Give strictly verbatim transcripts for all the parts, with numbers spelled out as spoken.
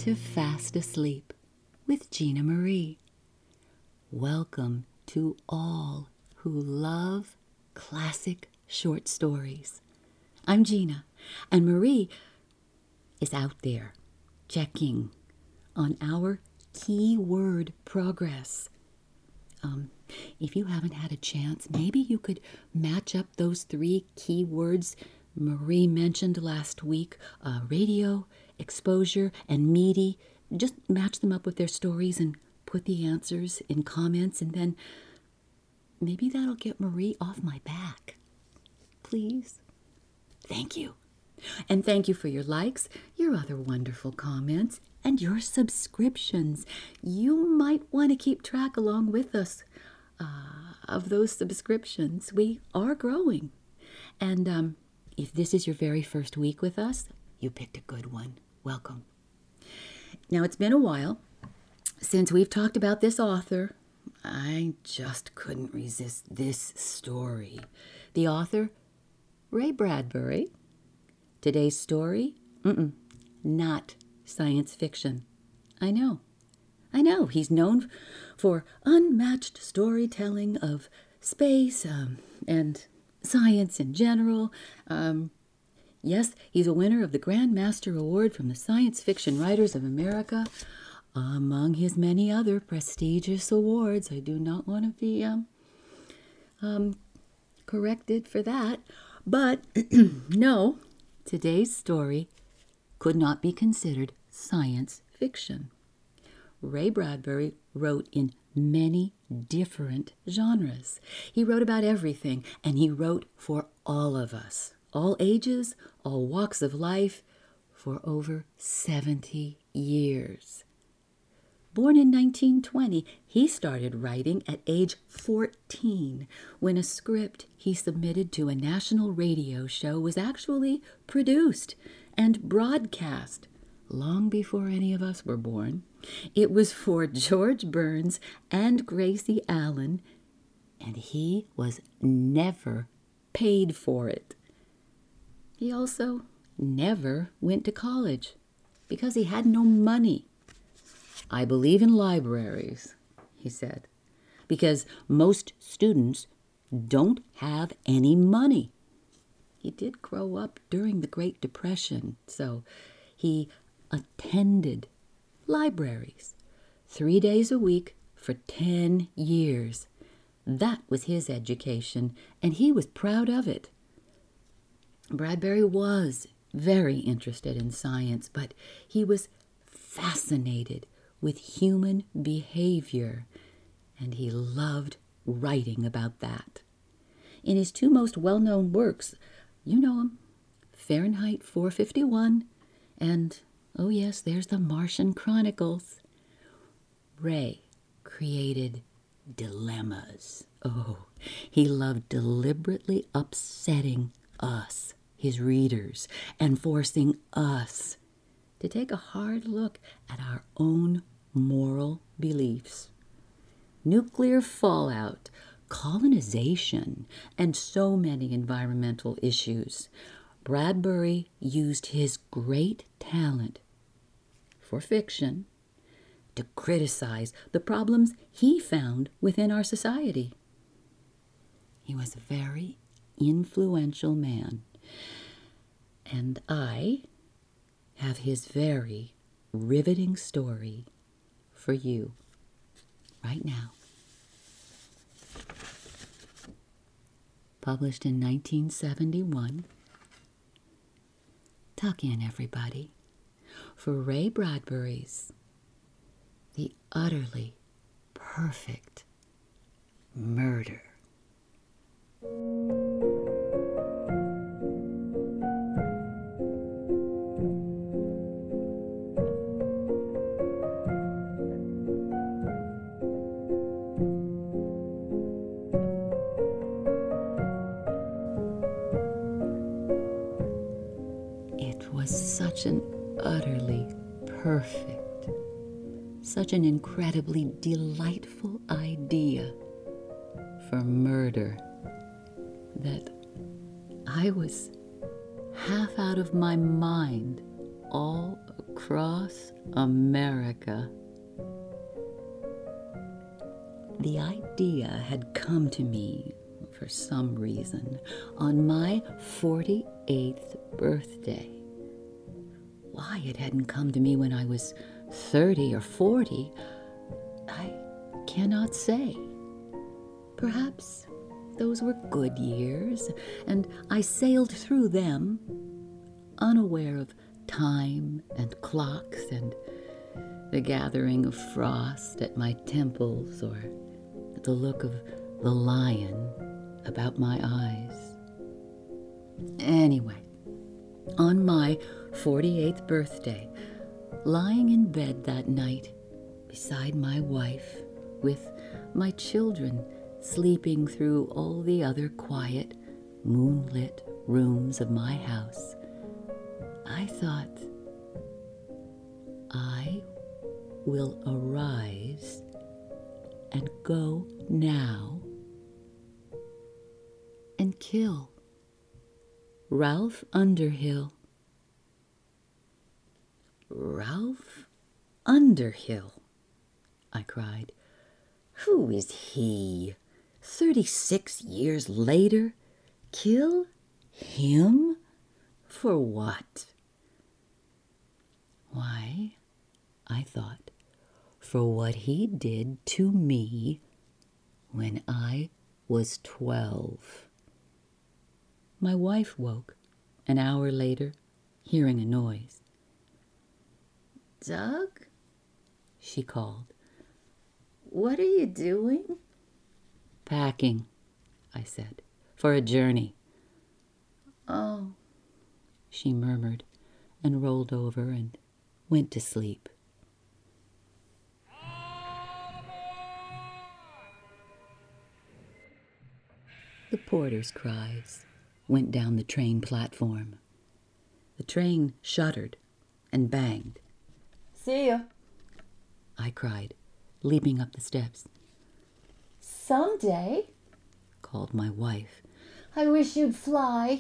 to Fast Asleep with Gina Marie. Welcome to all who love classic short stories. I'm Gina, and Marie is out there checking on our keyword progress. Um, if you haven't had a chance, maybe you could match up those three keywords Marie mentioned last week, uh, radio, exposure, and meaty. Just match them up with their stories and put the answers in comments, and then maybe that'll get Marie off my back. Please. Thank you. And thank you for your likes, your other wonderful comments, and your subscriptions. You might want to keep track along with us uh, of those subscriptions. We are growing. And um, if this is your very first week with us, you picked a good one. Welcome. Now, it's been a while since we've talked about this author. I just couldn't resist this story. The author, Ray Bradbury. Today's story, mm-mm, not science fiction. I know. I know. He's known for unmatched storytelling of space um, and science in general. Um, yes, he's a winner of the Grand Master Award from the Science Fiction Writers of America, among his many other prestigious awards. I do not want to be um, um, corrected for that. But no, today's story could not be considered science fiction. Ray Bradbury wrote in many different genres. He wrote about everything, and he wrote for all of us, all ages, all walks of life, for over seventy years. Born in nineteen twenty, he started writing at age fourteen, when a script he submitted to a national radio show was actually produced and broadcast long before any of us were born. It was for George Burns and Gracie Allen, and he was never paid for it. He also never went to college because he had no money. I believe in libraries, he said, because most students don't have any money. He did grow up during the Great Depression, so he attended libraries three days a week for ten years. That was his education, and he was proud of it. Bradbury was very interested in science, but he was fascinated with human behavior, and he loved writing about that. In his two most well-known works, you know them, Fahrenheit four fifty-one, and, oh yes, there's the Martian Chronicles. Ray created dilemmas. Oh, he loved deliberately upsetting us, his readers, and forcing us to take a hard look at our own moral beliefs. Nuclear fallout, colonization, and so many environmental issues. Bradbury used his great talent for fiction to criticize the problems he found within our society. He was a very influential man, and I have his very riveting story for you right now. Published in nineteen seventy-one. Tuck in, everybody, for Ray Bradbury's The Utterly Perfect Murder. Such an utterly perfect, such an incredibly delightful idea for murder that I was half out of my mind all across America. The idea had come to me, for some reason, on my forty-eighth birthday. Why it hadn't come to me when I was thirty or forty, I cannot say. Perhaps those were good years, and I sailed through them, unaware of time and clocks and the gathering of frost at my temples or the look of the lion about my eyes. Anyway, on my forty-eighth birthday, lying in bed that night beside my wife, with my children sleeping through all the other quiet, moonlit rooms of my house, I thought, I will arise and go now and kill Ralph Underhill. Ralph Underhill, I cried. Who is he? Thirty-six years later? Kill him? For what? Why, I thought, for what he did to me when I was twelve. My wife woke an hour later, hearing a noise. Doug? She called. What are you doing? Packing, I said, for a journey. Oh, she murmured and rolled over and went to sleep. The porter's cries went down the train platform. The train shuddered and banged. See ya, I cried, leaping up the steps. Someday, called my wife, I wish you'd fly.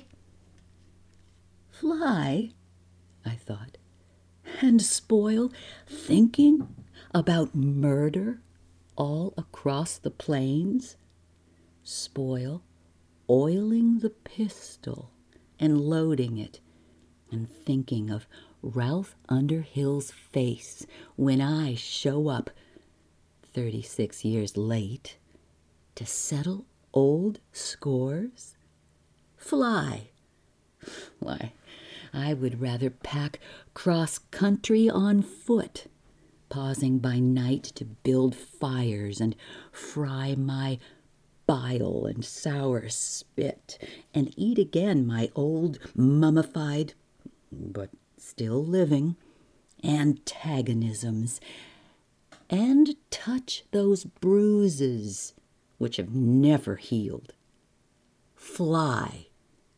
Fly, I thought, and spoil thinking about murder all across the plains? Spoil oiling the pistol and loading it and thinking of Ralph Underhill's face when I show up thirty-six years late to settle old scores? Fly. Why, I would rather pack cross-country on foot, pausing by night to build fires and fry my bile and sour spit, and eat again my old mummified, but still living, antagonisms, and touch those bruises which have never healed. Fly.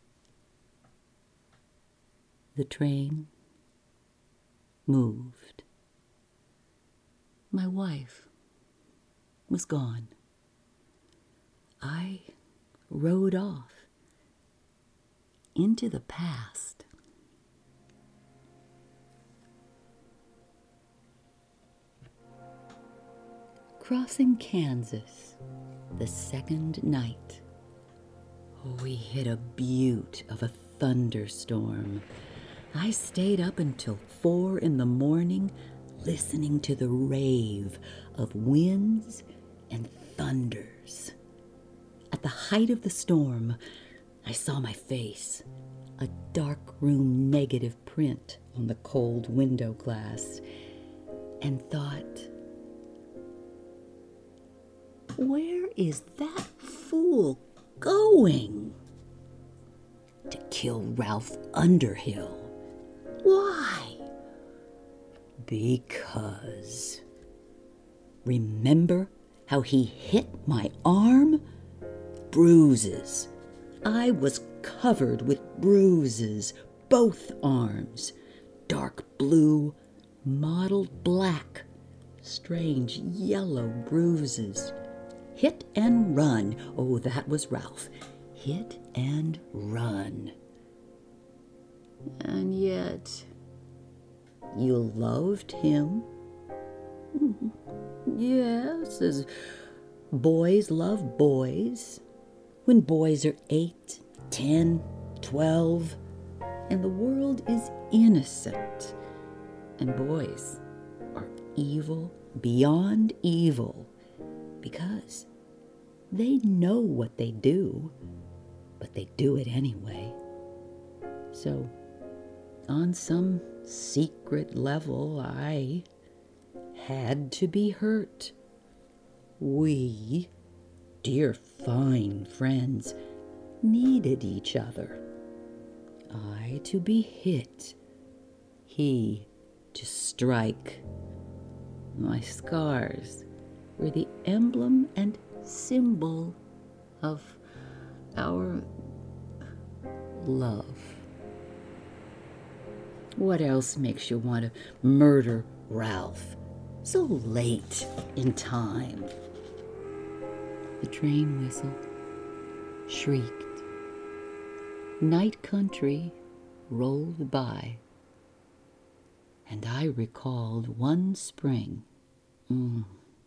The train moved. My wife was gone. I rode off into the past. Crossing Kansas, the second night. Oh, we hit a butte of a thunderstorm. I stayed up until four in the morning, listening to the rave of winds and thunders. At the height of the storm, I saw my face, a dark room negative print on the cold window glass, and thought, where is that fool going? To kill Ralph Underhill. Why? Because. Remember how he hit my arm? Bruises. I was covered with bruises, both arms. Dark blue, mottled black, strange yellow bruises. Hit and run. Oh, that was Ralph. Hit and run. And yet, You loved him? Yes, as boys love boys. When boys are eight, ten, twelve, and the world is innocent, and boys are evil beyond evil because they know what they do, but they do it anyway. So, on some secret level, I had to be hurt. We, dear fine friends, needed each other. I to be hit, he to strike. My scars were the emblem and symbol of our love. What else makes you want to murder Ralph so late in time? The train whistled, shrieked. Night country rolled by, and I recalled one spring mm,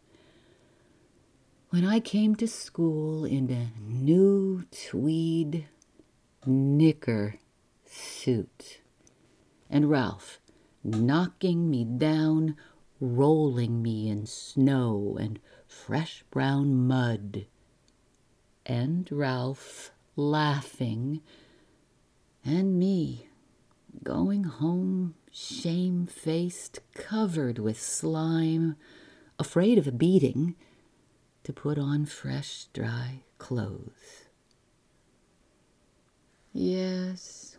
when I came to school in a new tweed knicker suit, and Ralph knocking me down, rolling me in snow and fresh brown mud, and Ralph laughing, and me going home shame-faced, covered with slime, afraid of a beating, to put on fresh, dry clothes. Yes.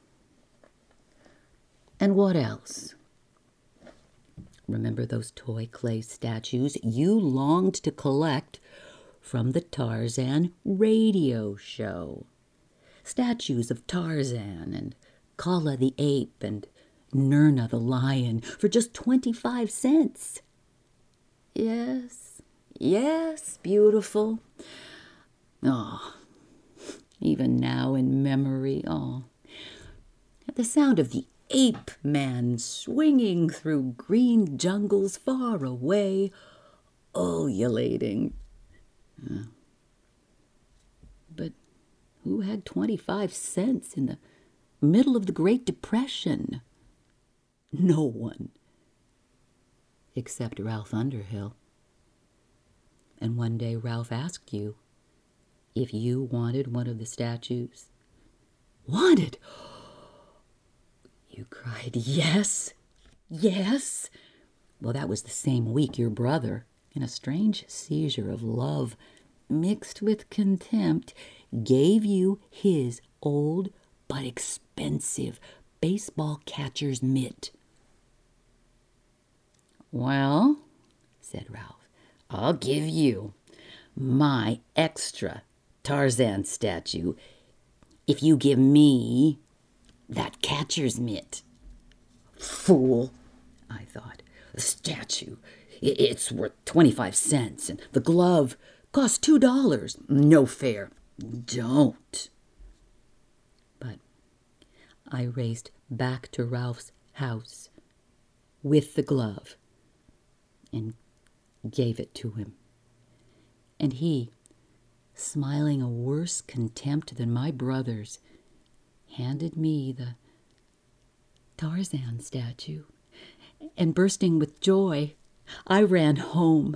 And what else? Remember those toy clay statues you longed to collect from the Tarzan radio show? Statues of Tarzan and Kala the ape and Nurna the lion for just twenty-five cents. Yes, yes, beautiful. Oh, even now in memory, oh, at the sound of the ape man swinging through green jungles far away, ululating. Uh, but who had twenty-five cents in the middle of the Great Depression? No one, except Ralph Underhill. And one day Ralph asked you if you wanted one of the statues. Wanted? You cried, yes, yes. Well, that was the same week your brother, in a strange seizure of love mixed with contempt, gave you his old but expensive baseball catcher's mitt. Well, said Ralph, I'll give you my extra Tarzan statue if you give me that catcher's mitt. Fool, I thought. The statue, it's worth twenty-five cents, and the glove costs two dollars. No fair. Don't. But I raced back to Ralph's house with the glove and gave it to him. And he, smiling a worse contempt than my brothers, handed me the Tarzan statue, and bursting with joy, I ran home.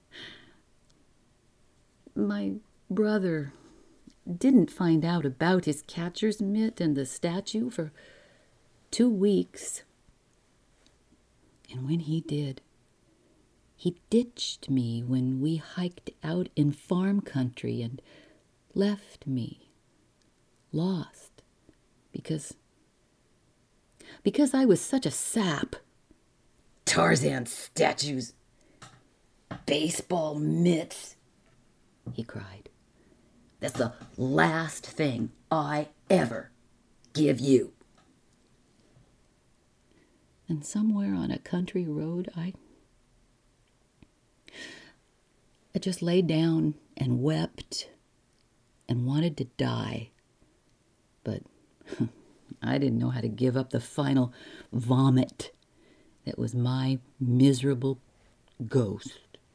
My brother didn't find out about his catcher's mitt and the statue for two weeks. And when he did, he ditched me when we hiked out in farm country and left me lost because because I was such a sap. Tarzan statues, baseball mitts, he cried. That's the last thing I ever give you. And somewhere on a country road, I I just lay down and wept and wanted to die. But I didn't know how to give up the final vomit that was my miserable ghost.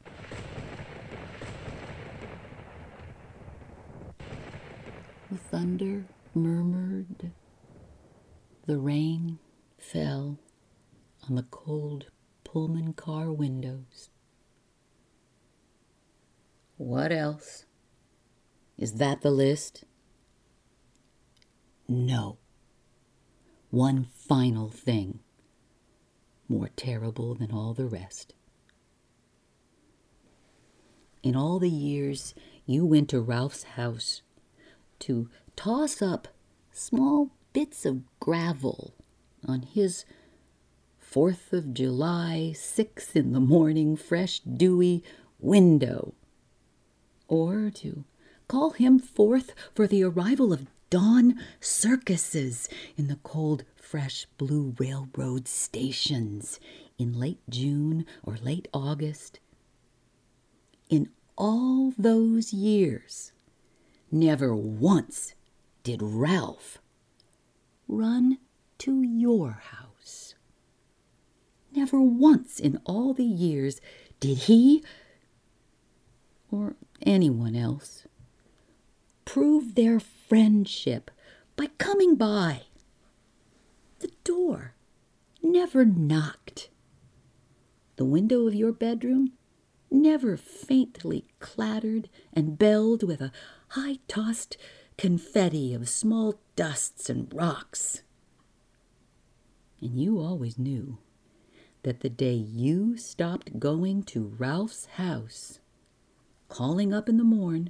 The thunder murmured. The rain fell on the cold Pullman car windows. What else? Is that the list? No. One final thing, more terrible than all the rest. In all the years you went to Ralph's house to toss up small bits of gravel on his Fourth of July, six in the morning, fresh, dewy window, or to call him forth for the arrival of dawn circuses in the cold, fresh blue railroad stations in late June or late August. In all those years, never once did Ralph run to your house. Never once in all the years did he, or anyone else, prove their friendship by coming by. The door never knocked. The window of your bedroom never faintly clattered and belled with a high-tossed confetti of small dusts and rocks. And you always knew that the day you stopped going to Ralph's house, calling up in the morn,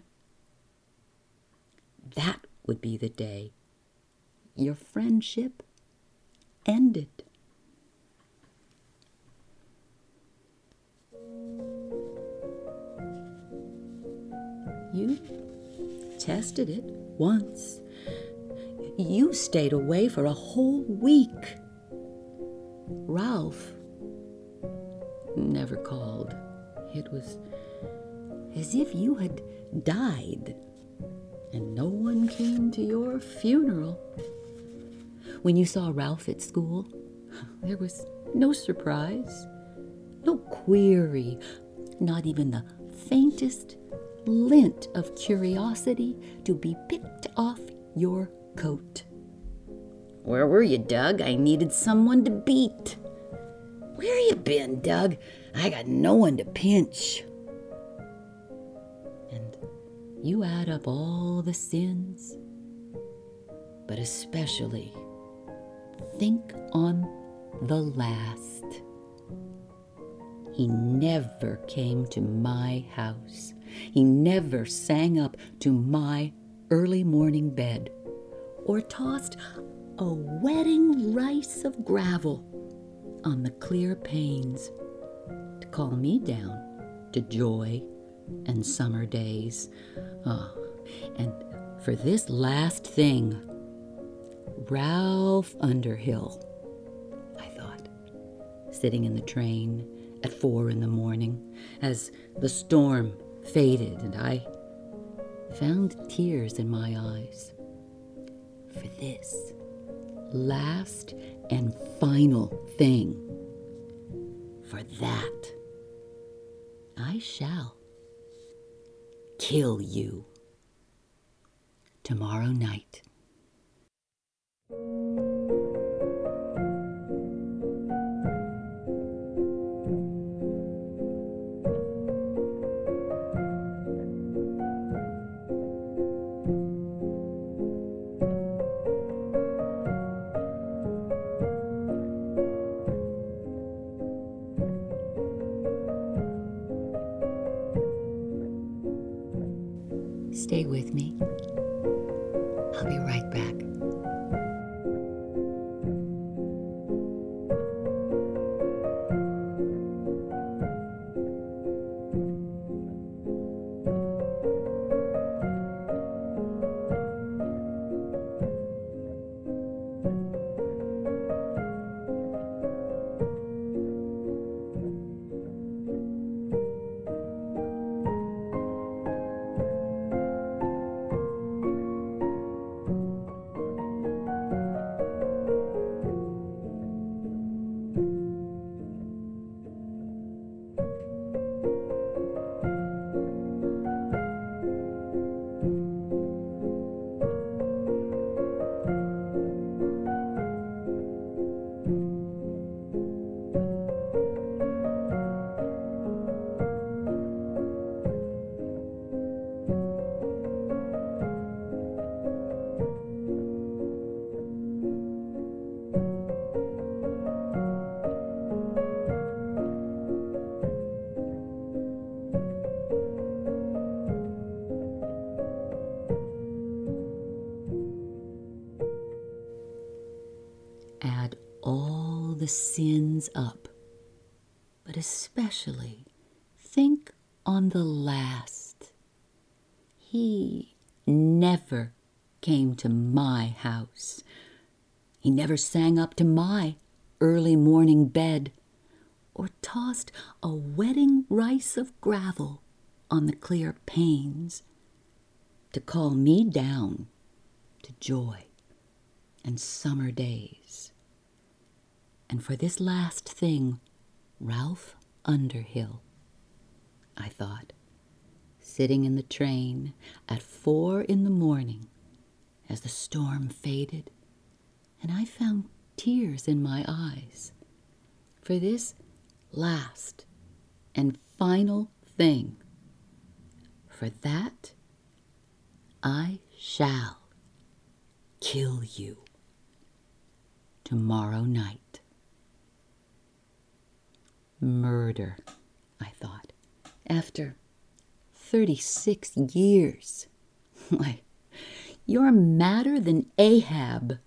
that would be the day your friendship ended. You tested it once. You stayed away for a whole week. Ralph never called. It was as if you had died, and no one came to your funeral. When you saw Ralph at school, there was no surprise, no query, not even the faintest lint of curiosity to be picked off your coat. Where were you, Doug? I needed someone to beat. Where you been, Doug? I got no one to pinch. And you add up all the sins, but especially think on the last. He never came to my house. He never sang up to my early morning bed or tossed a wedding rice of gravel on the clear panes to call me down to joy and summer days. Oh, and for this last thing, Ralph Underhill, I thought, sitting in the train at four in the morning as the storm faded and I found tears in my eyes. For this last and final thing, for that, I shall kill you tomorrow night. Stay with me. I'll be right back. the sins up, but especially think on the last. He never came to my house. He never sang up to my early morning bed, or tossed a wedding rice of gravel on the clear panes to call me down to joy and summer days. And for this last thing, Ralph Underhill, I thought, sitting in the train at four in the morning as the storm faded, and I found tears in my eyes. For this last and final thing, for that I shall kill you tomorrow night. Murder, I thought, after thirty-six years. Why, you're madder than Ahab.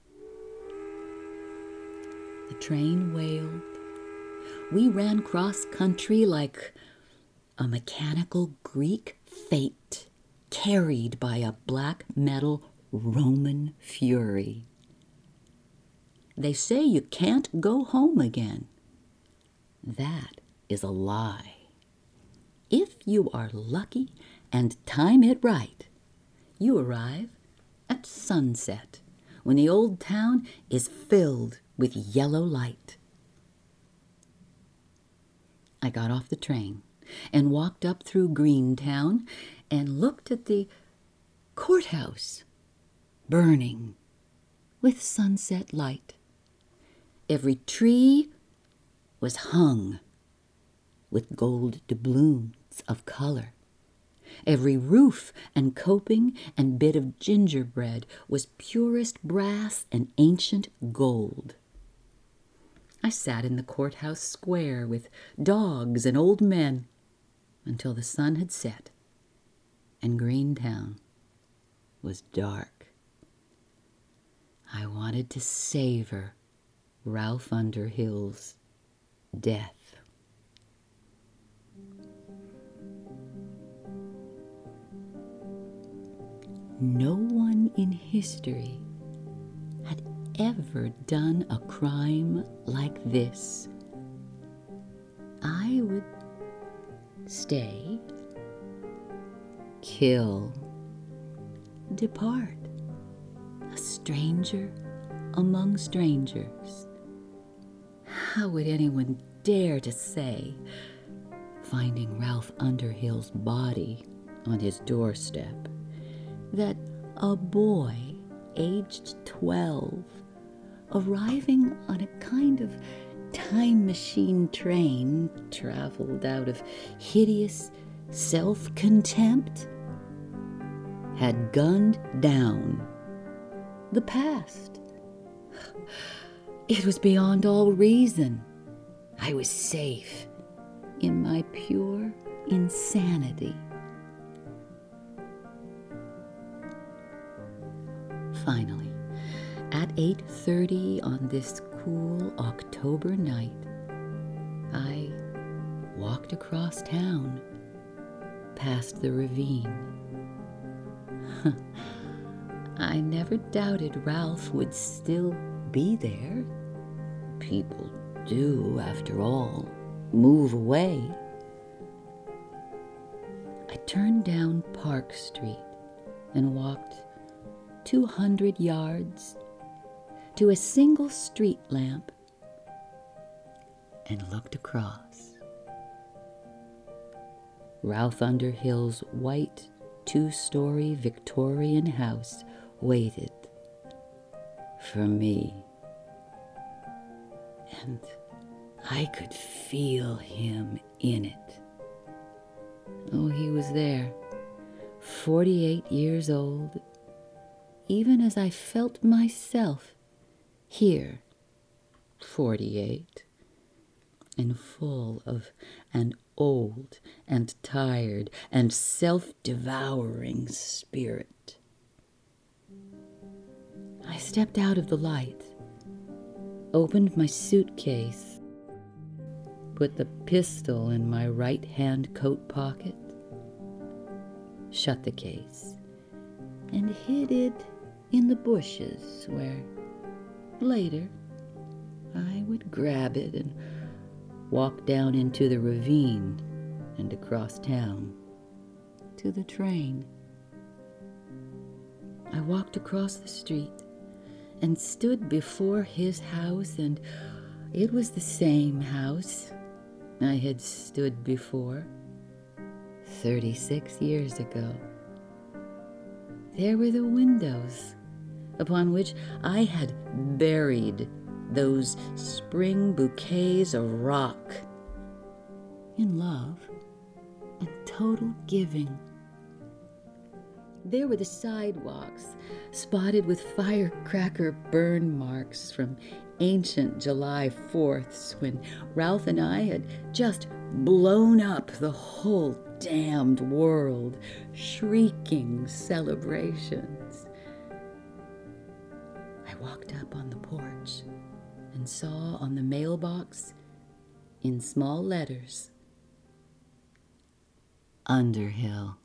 The train wailed. We ran cross country like a mechanical Greek fate carried by a black metal Roman fury. They say you can't go home again. That is a lie. If you are lucky and time it right, you arrive at sunset when the old town is filled with yellow light. I got off the train and walked up through Greentown and looked at the courthouse burning with sunset light. Every tree was hung with gold doubloons of color. Every roof and coping and bit of gingerbread was purest brass and ancient gold. I sat in the courthouse square with dogs and old men until the sun had set and Greentown was dark. I wanted to savor Ralph Underhill's death. No one in history had ever done a crime like this. I would stay, kill, depart, a stranger among strangers. How would anyone dare to say, finding Ralph Underhill's body on his doorstep, that a boy aged twelve, arriving on a kind of time machine train traveled out of hideous self-contempt, had gunned down the past? It was beyond all reason. I was safe in my pure insanity. Finally, at eight thirty on this cool October night, I walked across town, past the ravine. I never doubted Ralph would still be there. People do, after all, move away. I turned down Park Street and walked two hundred yards to a single street lamp and looked across. Ralph Underhill's white two-story Victorian house waited for me, and I could feel him in it. Oh, he was there, forty-eight years old, even as I felt myself here, forty-eight, and full of an old and tired and self-devouring spirit. I stepped out of the light opened my suitcase, put the pistol in my right-hand coat pocket, shut the case, and hid it in the bushes where, later, I would grab it and walk down into the ravine and across town to the train. I walked across the street and stood before his house, and it was the same house I had stood before thirty-six years ago. There were the windows upon which I had buried those spring bouquets of rock in love and total giving. There were the sidewalks, spotted with firecracker burn marks from ancient July fourths when Ralph and I had just blown up the whole damned world, shrieking celebrations. I walked up on the porch and saw on the mailbox, in small letters, Underhill.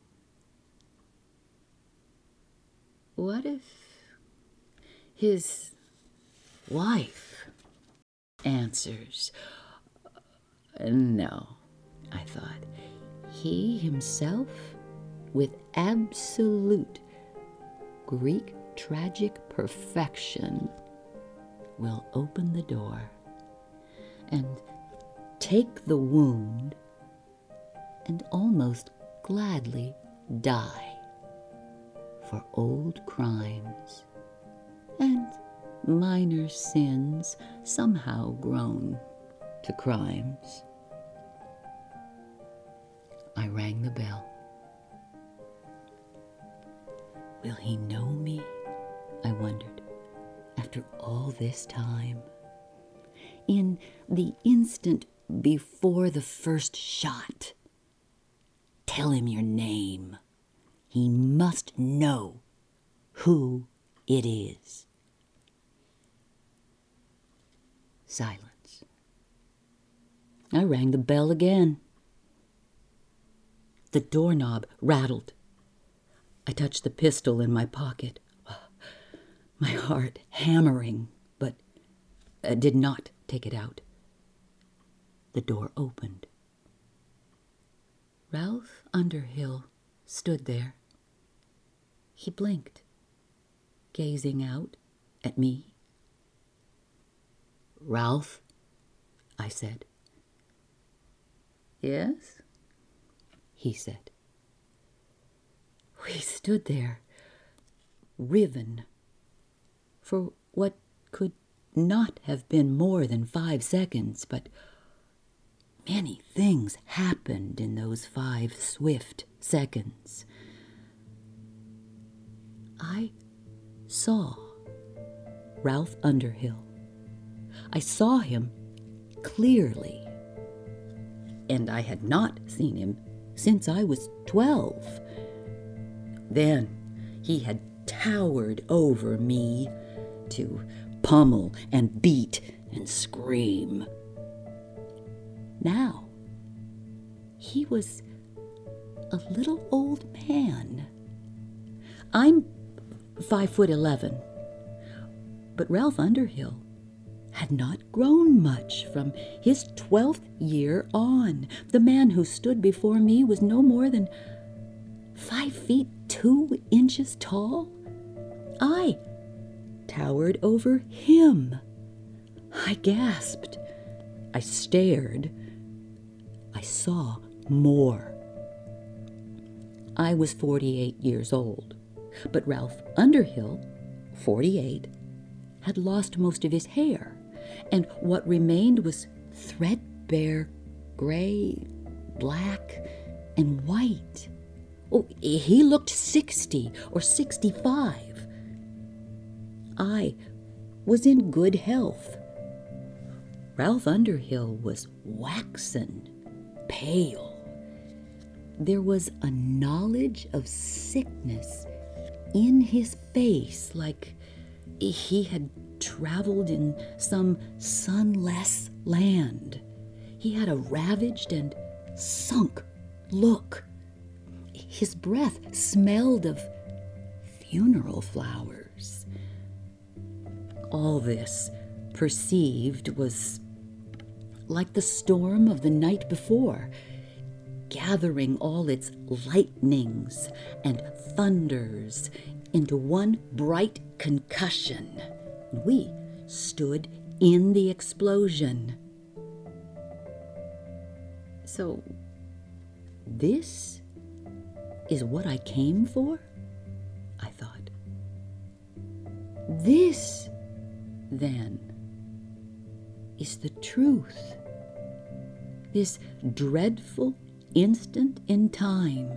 What if his wife answers? No, I thought. He himself, with absolute Greek tragic perfection, will open the door and take the wound and almost gladly die for old crimes and minor sins somehow grown to crimes. I rang the bell. Will he know me? I wondered, after all this time. In the instant before the first shot, tell him your name. He must know who it is. Silence. I rang the bell again. The doorknob rattled. I touched the pistol in my pocket, my heart hammering, but uh, did not take it out. The door opened. Ralph Underhill stood there. He blinked, gazing out at me. Ralph, I said. Yes, he said. We stood there, riven, for what could not have been more than five seconds, but many things happened in those five swift seconds. I saw Ralph Underhill. I saw him clearly, and I had not seen him since I was twelve. Then he had towered over me to pummel and beat and scream. Now he was a little old man. I'm five foot eleven, but Ralph Underhill had not grown much from his twelfth year on. The man who stood before me was no more than five feet two inches tall. I towered over him. I gasped. I stared. I saw more. I was forty-eight years old, but Ralph Underhill, forty-eight, had lost most of his hair, and what remained was threadbare gray, black, and white. Oh, he looked sixty or sixty-five. I was in good health. Ralph Underhill was waxen pale. There was a knowledge of sickness in his face, like he had traveled in some sunless land. He had a ravaged and sunk look. His breath smelled of funeral flowers. All this, perceived, was like the storm of the night before, gathering all its lightnings and thunders into one bright concussion. We stood in the explosion. So, this is what I came for? I thought. This, then, is the truth. This dreadful instant in time.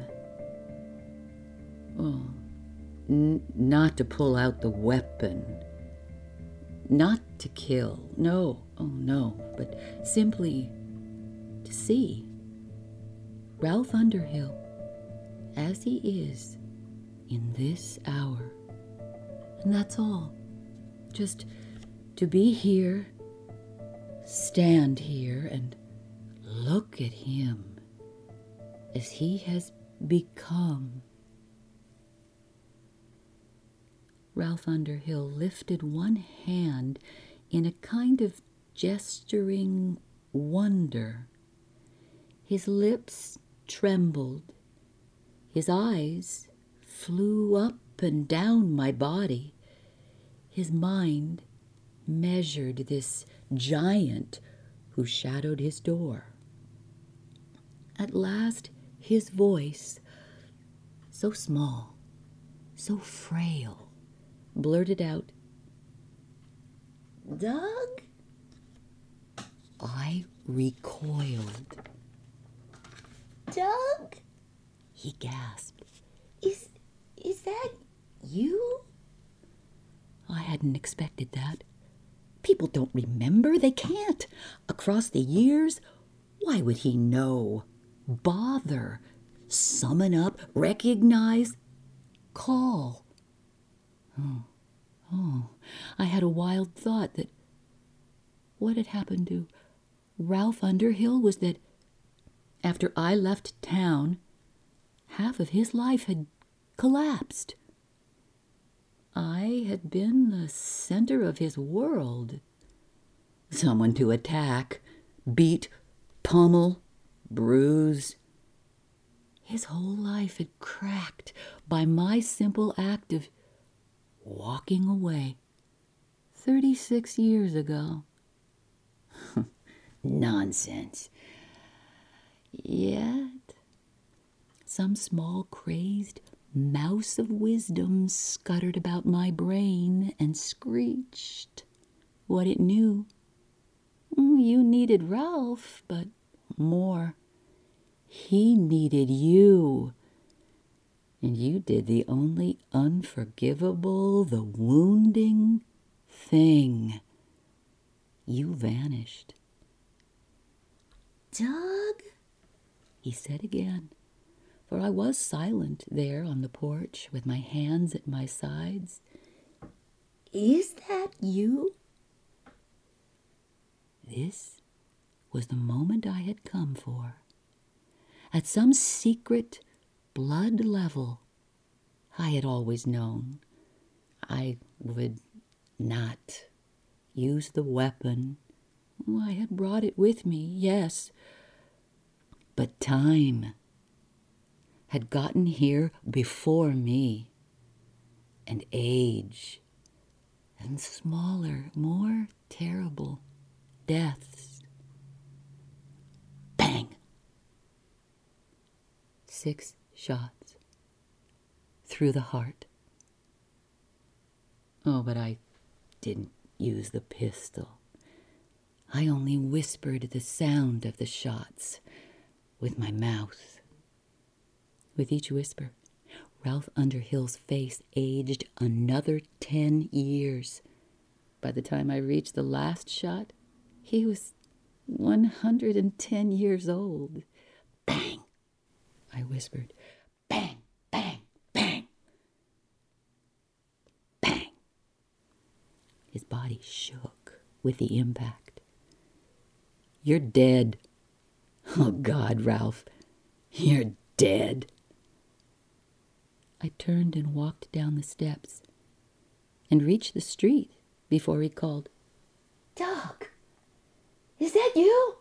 Oh, n- not to pull out the weapon. Not to kill. No, oh no, but simply to see Ralph Underhill as he is in this hour. And that's all. Just to be here, stand here, and look at him as he has become. Ralph Underhill lifted one hand in a kind of gesturing wonder. His lips trembled. His eyes flew up and down my body. His mind measured this giant who shadowed his door. At last, his voice, so small, so frail, blurted out, "Doug?" I recoiled. "Doug?" he gasped. Is, is that you?" I hadn't expected that. People don't remember. They can't. Across the years, why would he know? Bother. Summon up. Recognize. Call. Oh, oh. I had a wild thought that what had happened to Ralph Underhill was that after I left town, half of his life had collapsed. I had been the center of his world. Someone to attack, beat, pummel, bruise. His whole life had cracked by my simple act of walking away thirty-six years ago. Nonsense. Yet, some small crazed mouse of wisdom scuttered about my brain and screeched what it knew. You needed Ralph, but more. He needed you. And you did the only unforgivable, the wounding thing. You vanished. "Doug?" he said again, for I was silent there on the porch with my hands at my sides. "Is that you?" This was the moment I had come for. At some secret blood level, I had always known I would not use the weapon. I had brought it with me, yes, but time had gotten here before me, and age, and smaller, more terrible deaths. Bang! Six shots through the heart. Oh, but I didn't use the pistol. I only whispered the sound of the shots with my mouth. With each whisper, Ralph Underhill's face aged another ten years. By the time I reached the last shot, he was one hundred and ten years old. Bang! I whispered. Bang, bang, bang. Bang. His body shook with the impact. "You're dead." "Oh, God, Ralph, you're dead." I turned and walked down the steps and reached the street before he called, "Doug, is that you?"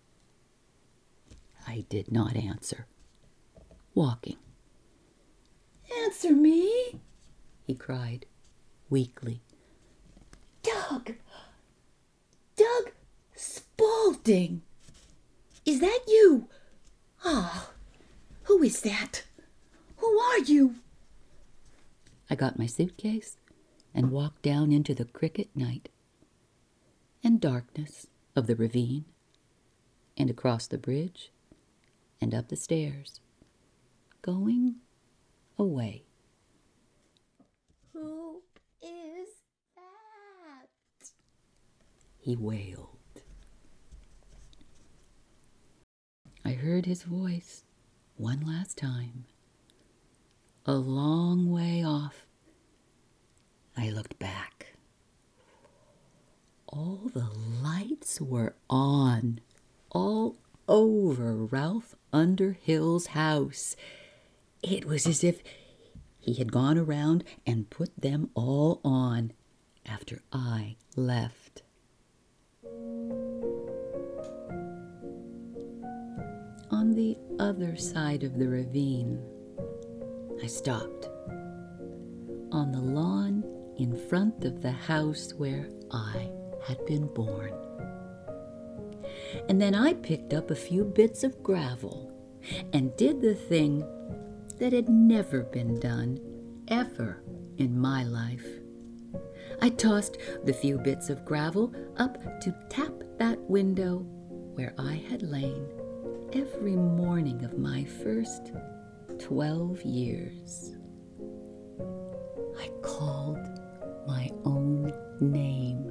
I did not answer, walking. "Answer me," he cried, weakly. "Doug, Doug Spaulding, is that you? Ah, oh, who is that? Who are you?" I got my suitcase and walked down into the cricket night and darkness of the ravine, and across the bridge and up the stairs, going away. "Who is that?" he wailed. I heard his voice one last time, a long way off. I looked back. All the lights were on, all over Ralph Underhill's house. It was as if he had gone around and put them all on after I left. On the other side of the ravine, I stopped, on the lawn in front of the house where I had been born. And then I picked up a few bits of gravel and did the thing that had never been done, ever in my life. I tossed the few bits of gravel up to tap that window where I had lain every morning of my first twelve years. I called my own name.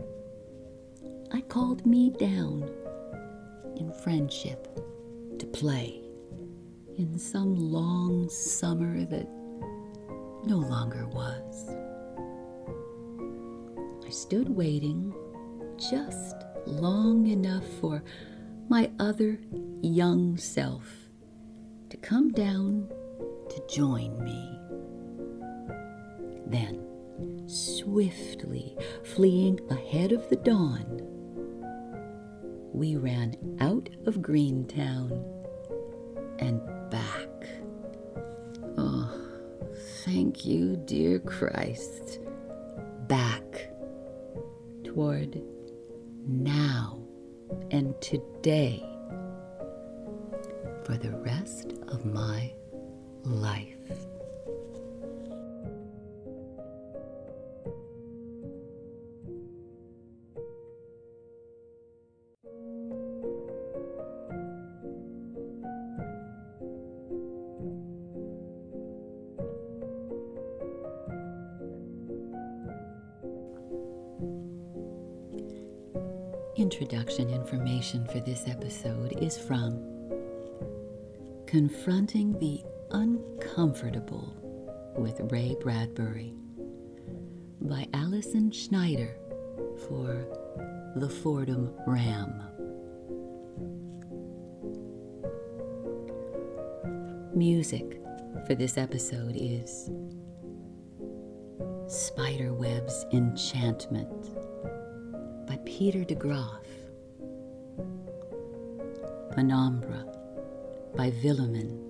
I called me down in friendship to play in some long summer that no longer was. I stood waiting just long enough for my other young self to come down to join me. Then, swiftly fleeing ahead of the dawn, we ran out of Greentown and back. Oh, thank you, dear Christ. Back toward now and today for the rest of my life. Introduction information for this episode is from Confronting the Uncomfortable with Ray Bradbury by Allison Schneider for The Fordham Ram. Music for this episode is Spiderweb's Enchantment by Peter de Graaf, Penumbra by Villemin,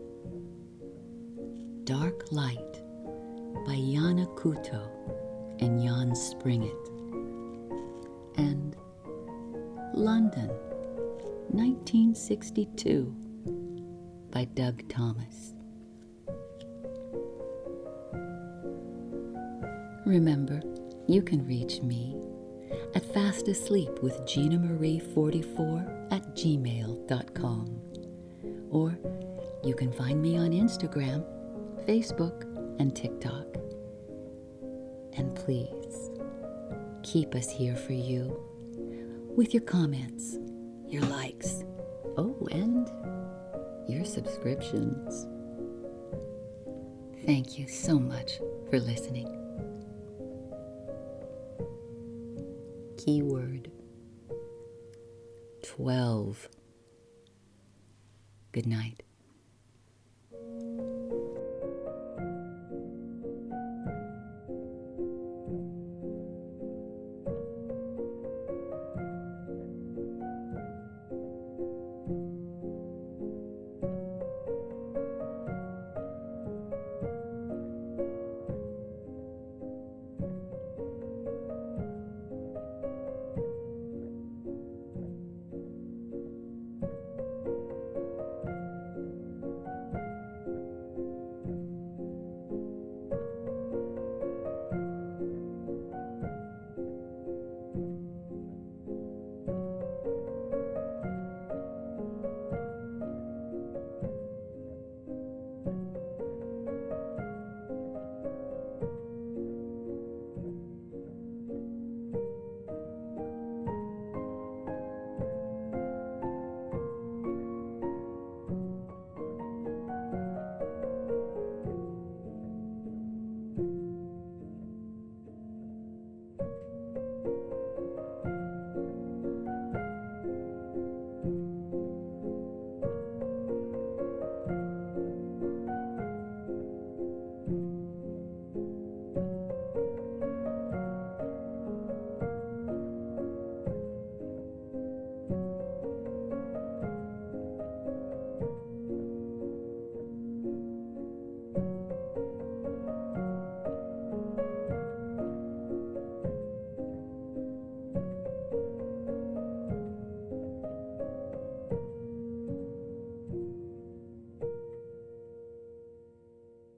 Dark Light by Jana Kuto and Jan Springet, and London, nineteen sixty-two by Doug Thomas. Remember, you can reach me at fastasleepwithginamarie forty-four at gmail dot com. Or you can find me on Instagram, Facebook, and TikTok. And please, keep us here for you with your comments, your likes, oh, and your subscriptions. Thank you so much for listening. keyword. twelve. Good night.